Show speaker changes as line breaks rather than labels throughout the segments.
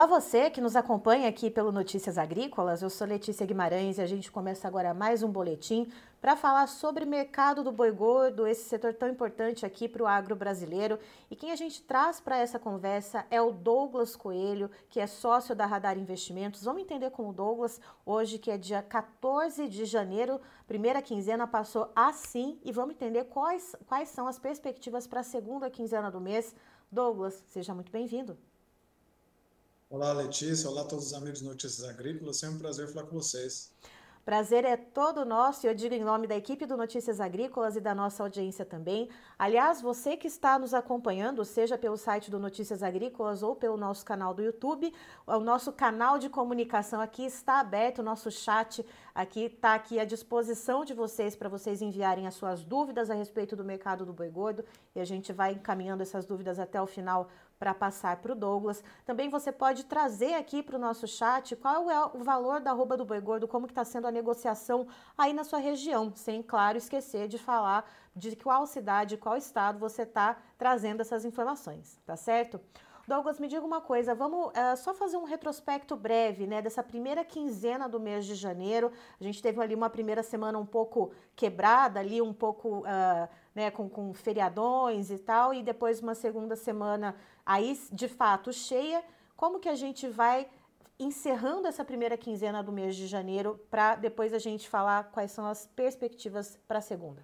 A você que nos acompanha aqui pelo Notícias Agrícolas, eu sou Letícia Guimarães e a gente começa agora mais um boletim para falar sobre o mercado do boi gordo, esse setor tão importante aqui para o agro brasileiro. E quem a gente traz para essa conversa é o Douglas Coelho, que é sócio da Radar Investimentos. Vamos entender com o Douglas hoje, que é dia 14 de janeiro, primeira quinzena passou assim, e vamos entender quais são as perspectivas para a segunda quinzena do mês. Douglas, seja muito bem-vindo.
Olá, Letícia. Olá a todos os amigos de Notícias Agrícolas. Sempre um prazer falar com vocês.
Prazer é todo nosso e eu digo em nome da equipe do Notícias Agrícolas e da nossa audiência também. Aliás, você que está nos acompanhando, seja pelo site do Notícias Agrícolas ou pelo nosso canal do YouTube, o nosso canal de comunicação aqui está aberto, o nosso chat aqui está aqui à disposição de vocês para vocês enviarem as suas dúvidas a respeito do mercado do boi gordo e a gente vai encaminhando essas dúvidas até o final para passar para o Douglas. Também você pode trazer aqui para o nosso chat qual é o valor da arroba do boi gordo, como que está sendo a negociação aí na sua região, sem, claro, esquecer de falar de qual cidade, qual estado você está trazendo essas informações, tá certo? Douglas, me diga uma coisa, vamos só fazer um retrospecto breve, né, dessa primeira quinzena do mês de janeiro. A gente teve ali uma primeira semana um pouco quebrada, ali um pouco né, com feriadões e tal, e depois uma segunda semana aí de fato cheia. Como que a gente vai encerrando essa primeira quinzena do mês de janeiro para depois a gente falar quais são as perspectivas para a segunda?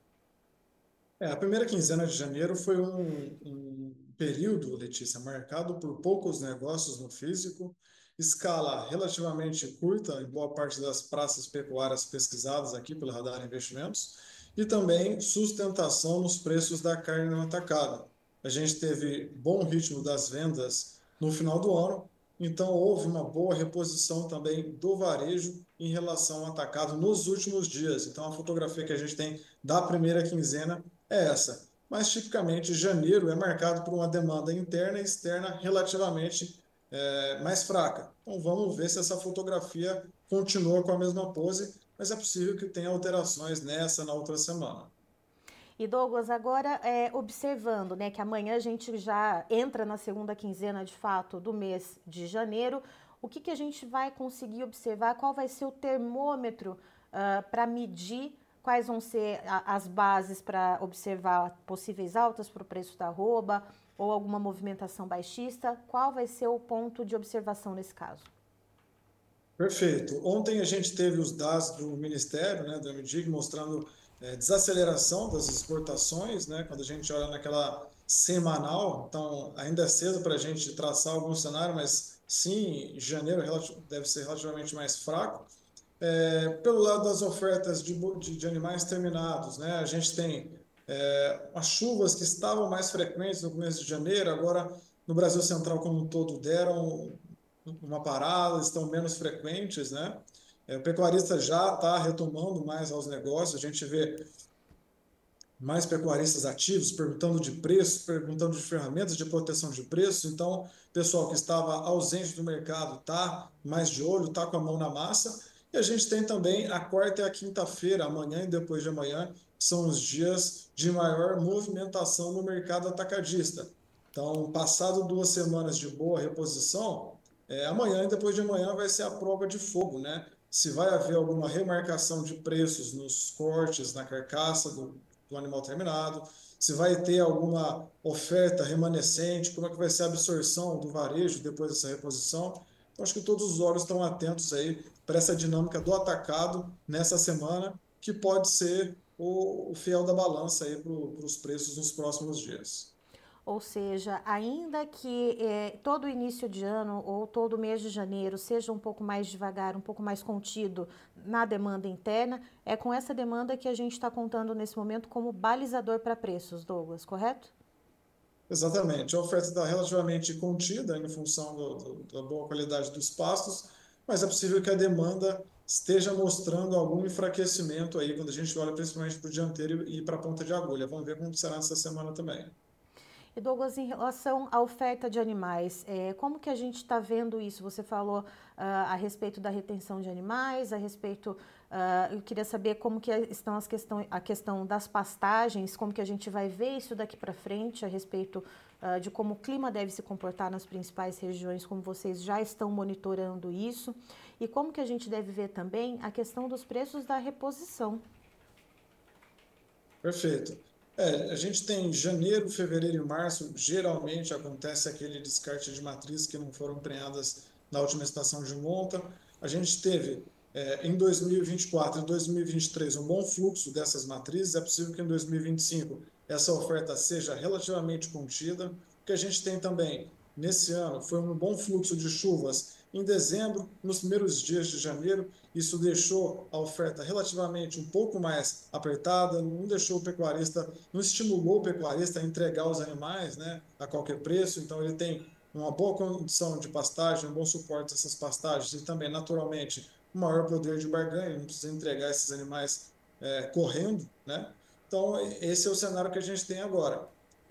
A primeira quinzena de janeiro foi um período, Letícia, marcado por poucos negócios no físico, escala relativamente curta em boa parte das praças pecuárias pesquisadas aqui pelo Radar Investimentos, e também sustentação nos preços da carne no atacado. A gente teve bom ritmo das vendas no final do ano, então houve uma boa reposição também do varejo em relação ao atacado nos últimos dias. Então a fotografia que a gente tem da primeira quinzena é essa. Mas, tipicamente, janeiro é marcado por uma demanda interna e externa relativamente mais fraca. Então, vamos ver se essa fotografia continua com a mesma pose, mas é possível que tenha alterações nessa na outra semana.
E Douglas, agora observando, né, que amanhã a gente já entra na segunda quinzena de fato do mês de janeiro, o que a gente vai conseguir observar? Qual vai ser o termômetro para medir quais vão ser as bases para observar possíveis altas para o preço da arroba ou alguma movimentação baixista? Qual vai ser o ponto de observação nesse caso?
Perfeito. Ontem a gente teve os dados do Ministério, né, da MDIG, mostrando desaceleração das exportações, né, quando a gente olha naquela semanal. Então, ainda é cedo para a gente traçar algum cenário, mas sim, janeiro deve ser relativamente mais fraco. Pelo lado das ofertas de animais terminados, né, a gente tem as chuvas que estavam mais frequentes no começo de janeiro, agora no Brasil Central como um todo deram uma parada, estão menos frequentes, né? O pecuarista já está retomando mais aos negócios, a gente vê mais pecuaristas ativos perguntando de preço, perguntando de ferramentas de proteção de preço. Então, o pessoal que estava ausente do mercado está mais de olho, está com a mão na massa. E a gente tem também a quarta e a quinta-feira, amanhã e depois de amanhã, que são os dias de maior movimentação no mercado atacadista. Então, passado 2 semanas de boa reposição, amanhã e depois de amanhã vai ser a prova de fogo, né? Se vai haver alguma remarcação de preços nos cortes, na carcaça do animal terminado, se vai ter alguma oferta remanescente, como é que vai ser a absorção do varejo depois dessa reposição. Então, acho que todos os olhos estão atentos aí para essa dinâmica do atacado nessa semana, que pode ser o fiel da balança aí para os preços nos próximos dias.
Ou seja, ainda que todo início de ano ou todo mês de janeiro seja um pouco mais devagar, um pouco mais contido na demanda interna, é com essa demanda que a gente está contando nesse momento como balizador para preços, Douglas, correto?
Exatamente. A oferta está relativamente contida em função da boa qualidade dos pastos, mas é possível que a demanda esteja mostrando algum enfraquecimento aí quando a gente olha principalmente para o dianteiro e para a ponta de agulha. Vamos ver como será essa semana também.
E Douglas, em relação à oferta de animais, como que a gente está vendo isso? Você falou a respeito da retenção de animais, eu queria saber como que estão a questão das pastagens, como que a gente vai ver isso daqui para frente, a respeito de como o clima deve se comportar nas principais regiões, como vocês já estão monitorando isso, e como que a gente deve ver também a questão dos preços da reposição.
Perfeito. A gente tem janeiro, fevereiro e março, geralmente acontece aquele descarte de matrizes que não foram prenhadas na última estação de monta. A gente teve em 2024 e 2023 um bom fluxo dessas matrizes. É possível que em 2025 essa oferta seja relativamente contida. O que a gente tem também nesse ano foi um bom fluxo de chuvas em dezembro, nos primeiros dias de janeiro. Isso deixou a oferta relativamente um pouco mais apertada, não deixou o pecuarista, não estimulou o pecuarista a entregar os animais, né, a qualquer preço. Então ele tem uma boa condição de pastagem, um bom suporte dessas pastagens e também, naturalmente, um maior poder de barganha, não precisa entregar esses animais correndo, né? Então, esse é o cenário que a gente tem agora.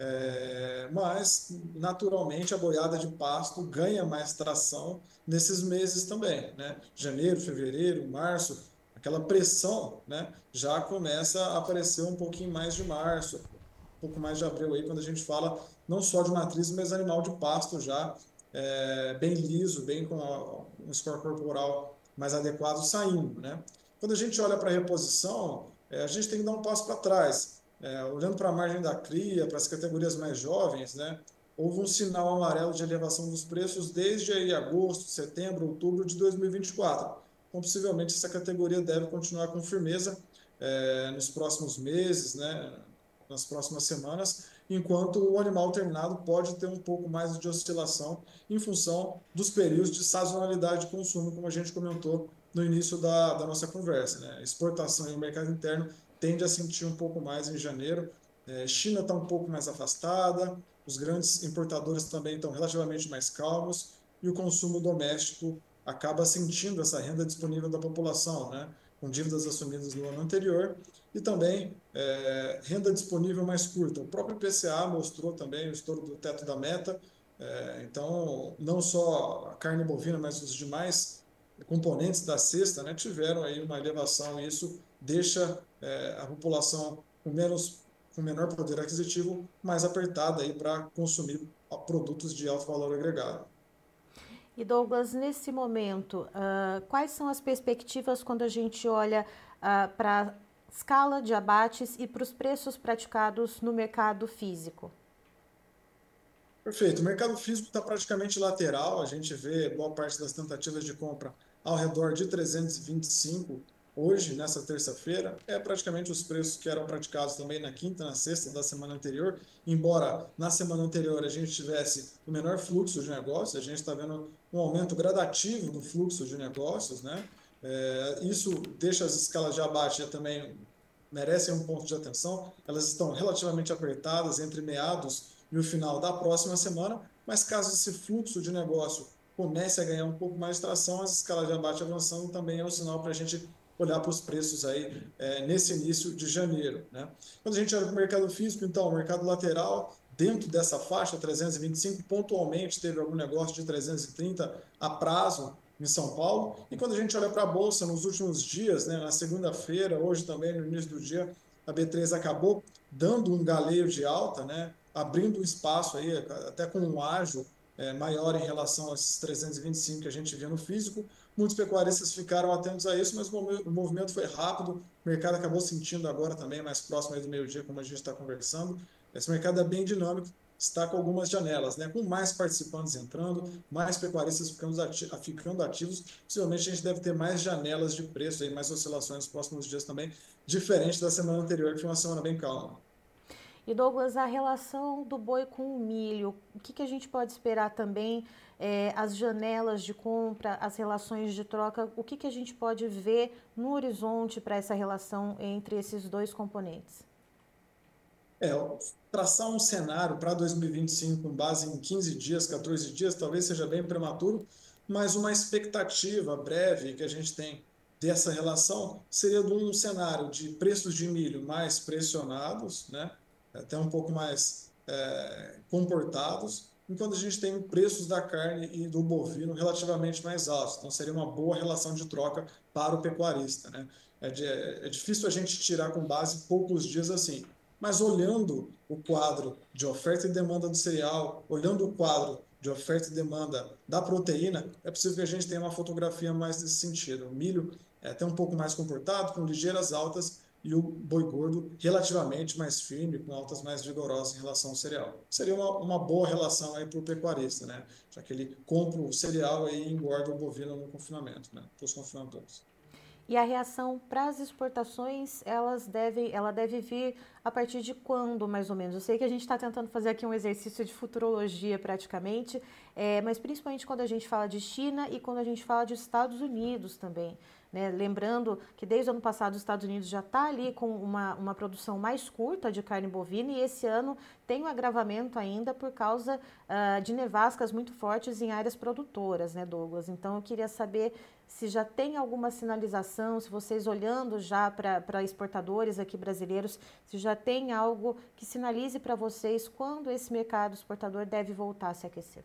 Mas, naturalmente, a boiada de pasto ganha mais tração nesses meses também, né? Janeiro, fevereiro, março, aquela pressão, né? Já começa a aparecer um pouquinho mais de março, um pouco mais de abril aí, quando a gente fala não só de matriz, mas animal de pasto já bem liso, bem com um score corporal mais adequado saindo, né? Quando a gente olha para a reposição, a gente tem que dar um passo para trás. Olhando para a margem da cria, para as categorias mais jovens, né? Houve um sinal amarelo de elevação dos preços desde aí agosto, setembro, outubro de 2024. Então, possivelmente, essa categoria deve continuar com firmeza nos próximos meses, né? Nas próximas semanas, enquanto o animal terminado pode ter um pouco mais de oscilação em função dos períodos de sazonalidade de consumo, como a gente comentou no início da nossa conversa, né? Exportação e o mercado interno tende a sentir um pouco mais em janeiro. China está um pouco mais afastada, os grandes importadores também estão relativamente mais calmos e o consumo doméstico acaba sentindo essa renda disponível da população, né? Com dívidas assumidas no ano anterior e também renda disponível mais curta. O próprio IPCA mostrou também o estouro do teto da meta. Então, não só a carne bovina, mas os demais componentes da cesta, né, tiveram aí uma elevação e isso deixa a população com menor poder aquisitivo mais apertada aí para consumir produtos de alto valor agregado.
E Douglas, nesse momento, quais são as perspectivas quando a gente olha para a escala de abates e para os preços praticados no mercado físico?
Perfeito. O mercado físico está praticamente lateral. A gente vê boa parte das tentativas de compra ao redor de 325 hoje, nessa terça-feira. É praticamente os preços que eram praticados também na quinta, na sexta da semana anterior. Embora na semana anterior a gente tivesse o menor fluxo de negócios, a gente está vendo um aumento gradativo do fluxo de negócios, né? Isso deixa as escalas de abate também merecem um ponto de atenção. Elas estão relativamente apertadas entre meados e o final da próxima semana, mas caso esse fluxo de negócio comece a ganhar um pouco mais de tração, as escalas de abate avançando também é um sinal para a gente olhar para os preços aí nesse início de janeiro, né? Quando a gente olha para o mercado físico, então, o mercado lateral, dentro dessa faixa, 325, pontualmente teve algum negócio de 330 a prazo em São Paulo. E quando a gente olha para a Bolsa nos últimos dias, né, na segunda-feira, hoje também, no início do dia, a B3 acabou dando um galeio de alta, né, abrindo um espaço aí, até com um ágio maior em relação a esses 325 que a gente vê no físico. Muitos pecuaristas ficaram atentos a isso, mas o movimento foi rápido, o mercado acabou sentindo agora também, mais próximo aí do meio-dia, como a gente está conversando. Esse mercado é bem dinâmico, está com algumas janelas, né? Com mais participantes entrando, mais pecuaristas ficando ativos, possivelmente a gente deve ter mais janelas de preço, aí, mais oscilações nos próximos dias também, diferente da semana anterior, que foi uma semana bem calma.
E Douglas, a relação do boi com o milho, o que a gente pode esperar também? As janelas de compra, as relações de troca, o que a gente pode ver no horizonte para essa relação entre esses dois componentes?
É, traçar um cenário para 2025 com base em 15 dias, 14 dias, talvez seja bem prematuro, mas uma expectativa breve que a gente tem dessa relação seria de um cenário de preços de milho mais pressionados, né? Até um pouco mais comportados, enquanto a gente tem preços da carne e do bovino relativamente mais altos. Então, seria uma boa relação de troca para o pecuarista, né? É difícil a gente tirar com base poucos dias assim, mas olhando o quadro de oferta e demanda do cereal, olhando o quadro de oferta e demanda da proteína, é possível que a gente tenha uma fotografia mais nesse sentido. O milho é até um pouco mais comportado, com ligeiras altas, e o boi gordo relativamente mais firme, com altas mais vigorosas em relação ao cereal. Seria uma boa relação aí para o pecuarista, né? Já que ele compra o cereal e engorda o bovino no confinamento, né? Para os confinadores.
E a reação para as exportações, ela deve vir a partir de quando, mais ou menos? Eu sei que a gente está tentando fazer aqui um exercício de futurologia praticamente, mas principalmente quando a gente fala de China e quando a gente fala de Estados Unidos também. Né? Lembrando que desde o ano passado os Estados Unidos já está ali com uma produção mais curta de carne bovina e esse ano tem um agravamento ainda por causa de nevascas muito fortes em áreas produtoras, né, Douglas? Então eu queria saber se já tem alguma sinalização, se vocês olhando já para exportadores aqui brasileiros, se já tem algo que sinalize para vocês quando esse mercado exportador deve voltar a se aquecer.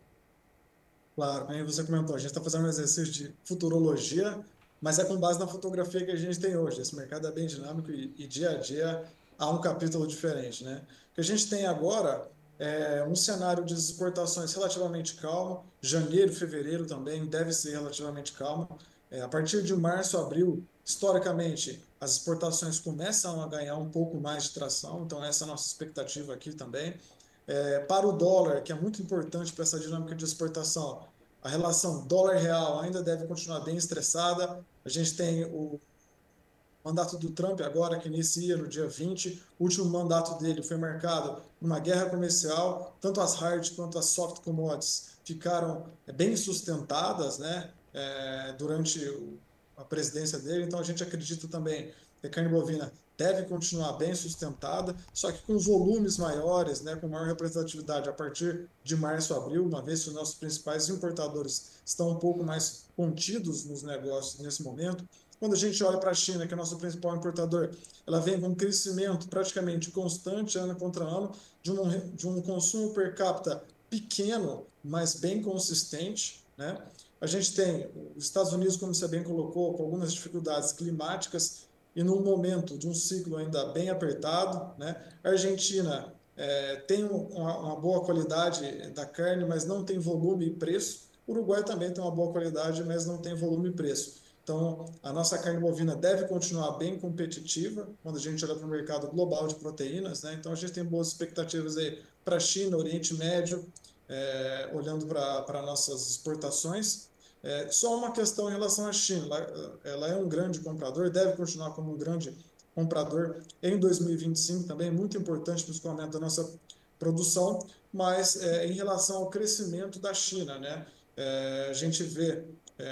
Claro, aí você comentou, a gente está fazendo um exercício de futurologia, mas é com base na fotografia que a gente tem hoje. Esse mercado é bem dinâmico e dia a dia há um capítulo diferente, né? O que a gente tem agora é um cenário de exportações relativamente calmo. Janeiro, fevereiro também deve ser relativamente calmo. A partir de março, abril, historicamente, as exportações começam a ganhar um pouco mais de tração, então essa é a nossa expectativa aqui também. Para o dólar, que é muito importante para essa dinâmica de exportação, a relação dólar-real ainda deve continuar bem estressada. A gente tem o mandato do Trump agora, que inicia no dia 20. O último mandato dele foi marcado numa guerra comercial. Tanto as hard quanto as soft commodities ficaram bem sustentadas, né, durante a presidência dele. Então, a gente acredita também que a carne bovina deve continuar bem sustentada, só que com volumes maiores, né, com maior representatividade a partir de março, abril, uma vez que os nossos principais importadores estão um pouco mais contidos nos negócios nesse momento. Quando a gente olha para a China, que é o nosso principal importador, ela vem com um crescimento praticamente constante, ano contra ano, de um consumo per capita pequeno, mas bem consistente, né? A gente tem os Estados Unidos, como você bem colocou, com algumas dificuldades climáticas e num momento de um ciclo ainda bem apertado, né? A Argentina tem uma boa qualidade da carne, mas não tem volume e preço. O Uruguai também tem uma boa qualidade, mas não tem volume e preço. Então, a nossa carne bovina deve continuar bem competitiva quando a gente olha para o mercado global de proteínas, né? Então, a gente tem boas expectativas aí para a China, Oriente Médio, olhando para nossas exportações. Só uma questão em relação à China, ela é um grande comprador, deve continuar como um grande comprador em 2025 também, muito importante para o escoamento da nossa produção, mas em relação ao crescimento da China, né? A gente vê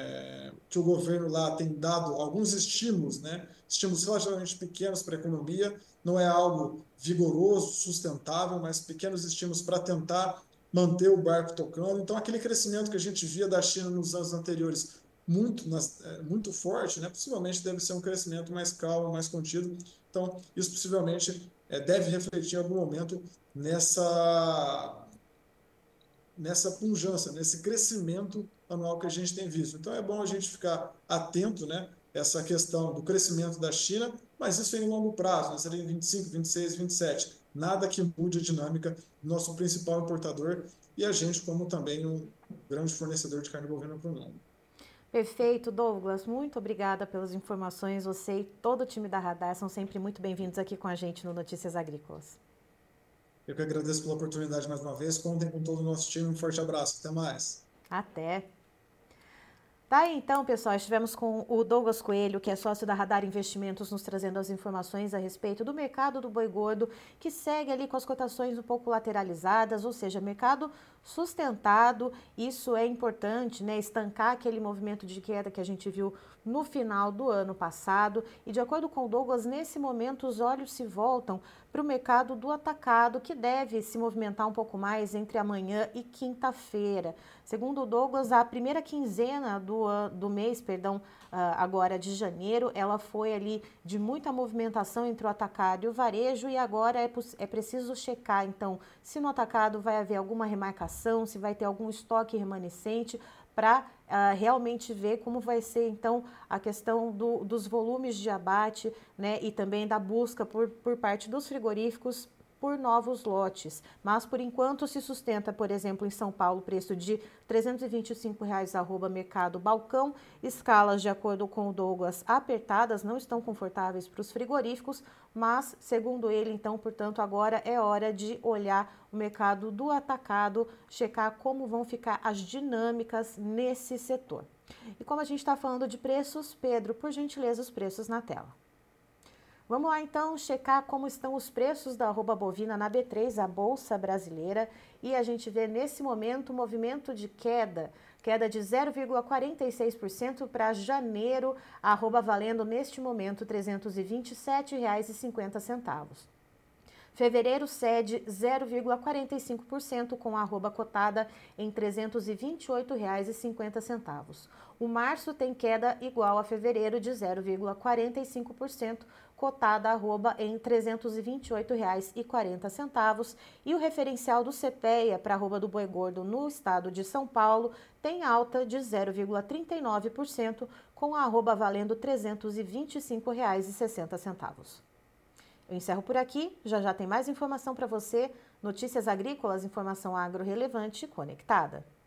que o governo lá tem dado alguns estímulos, né? Estímulos relativamente pequenos para a economia, não é algo vigoroso, sustentável, mas pequenos estímulos para tentar manter o barco tocando. Então, aquele crescimento que a gente via da China nos anos anteriores muito forte, né? Possivelmente deve ser um crescimento mais calmo, mais contido. Então, isso possivelmente deve refletir em algum momento nessa pujança, nesse crescimento anual que a gente tem visto. Então é bom a gente ficar atento, né, essa questão do crescimento da China, mas isso em longo prazo, né, seria em 25, 26, 27. Nada que mude a dinâmica do nosso principal importador e a gente como também um grande fornecedor de carne bovina para o mundo.
Perfeito, Douglas. Muito obrigada pelas informações. Você e todo o time da Radar são sempre muito bem-vindos aqui com a gente no Notícias Agrícolas.
Eu que agradeço pela oportunidade mais uma vez. Contem com todo o nosso time. Um forte abraço. Até mais.
Até! Tá aí, então, pessoal, estivemos com o Douglas Coelho, que é sócio da Radar Investimentos, nos trazendo as informações a respeito do mercado do boi gordo, que segue ali com as cotações um pouco lateralizadas, ou seja, mercado sustentado. Isso é importante, né? Estancar aquele movimento de queda que a gente viu no final do ano passado. E de acordo com o Douglas, nesse momento os olhos se voltam para o mercado do atacado, que deve se movimentar um pouco mais entre amanhã e quinta-feira. Segundo o Douglas, a primeira quinzena do mês, agora de janeiro, ela foi ali de muita movimentação entre o atacado e o varejo e agora é preciso checar, então, se no atacado vai haver alguma remarcação, se vai ter algum estoque remanescente, para realmente ver como vai ser, então, a questão dos volumes de abate, né, e também da busca por parte dos frigoríficos por novos lotes. Mas, por enquanto, se sustenta, por exemplo, em São Paulo, o preço de R$ 325,00 arroba mercado balcão. Escalas, de acordo com o Douglas, apertadas, não estão confortáveis para os frigoríficos, mas, segundo ele, então, portanto, agora é hora de olhar o mercado do atacado, checar como vão ficar as dinâmicas nesse setor. E como a gente está falando de preços, Pedro, por gentileza, os preços na tela. Vamos lá então checar como estão os preços da arroba bovina na B3, a Bolsa Brasileira, e a gente vê nesse momento um movimento de queda de 0,46% para janeiro, a arroba valendo neste momento R$ 327,50. Fevereiro cede 0,45% com a arroba cotada em R$ 328,50. O março tem queda igual a fevereiro de 0,45%, cotada arroba em R$ 328,40. E o referencial do CPEA para a arroba do boi gordo no estado de São Paulo tem alta de 0,39%, com a arroba valendo R$ 325,60. Eu encerro por aqui, já tem mais informação para você. Notícias agrícolas, informação agro relevante e conectada.